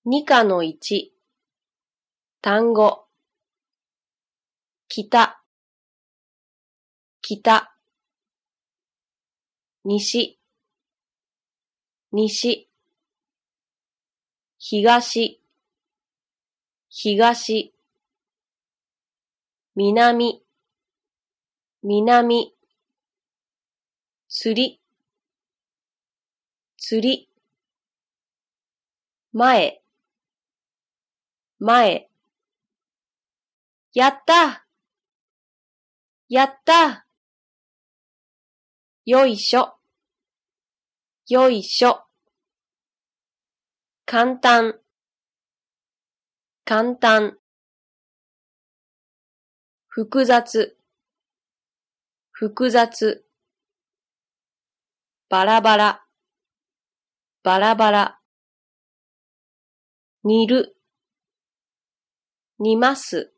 二課の一、単語、北、北、西、西、東、東、南、南、釣り、釣り、前、前、やったやったよいしょ、よいしょ、簡単、簡単、複雑、複雑、バラバラ、バラバラ、煮る、煮ます。